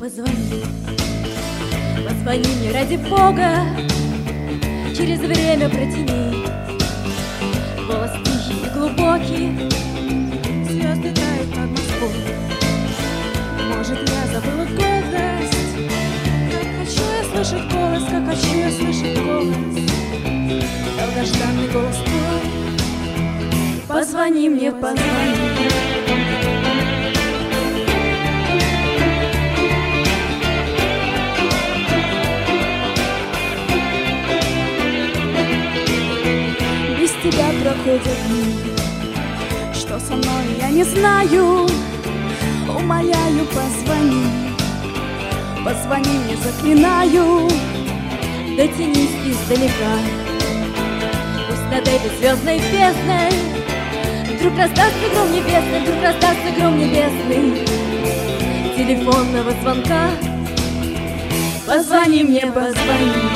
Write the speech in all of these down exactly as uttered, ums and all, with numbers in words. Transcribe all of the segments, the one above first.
позвони, позвони мне ради Бога, через время протяни. Голос тихий и глубокий, звезды тают над Москвой. Может, я забыла гордость, как хочу я слышать голос, как хочу я слышать голос, долгожданный голос твой. Позвони мне, позвони. Без тебя проходят дни, что со мной я не знаю. Умоляю, позвони, позвони мне, заклинаю. Дотянись издалека, пусть над этой звездной бездной вдруг раздастся гром небесный, вдруг раздастся гром небесный телефонного звонка. Позвони мне, позвони.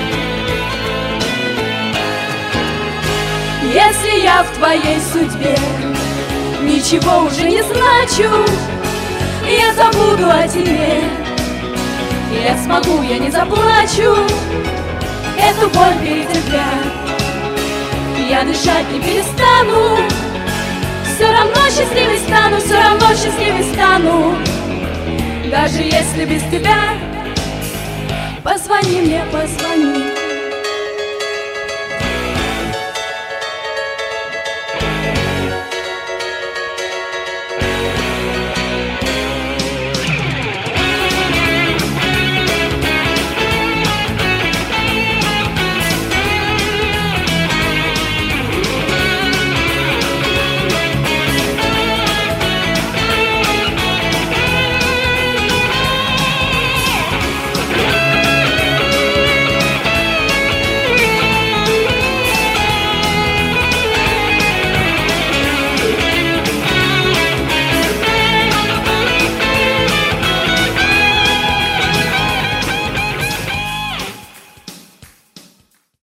Если я в твоей судьбе ничего уже не значу, я забуду о тебе, я смогу, я не заплачу эту боль перетерпя. Я дышать не перестану, все равно счастливой стану, все равно счастливой стану, даже если без тебя. Позвони мне, позвони.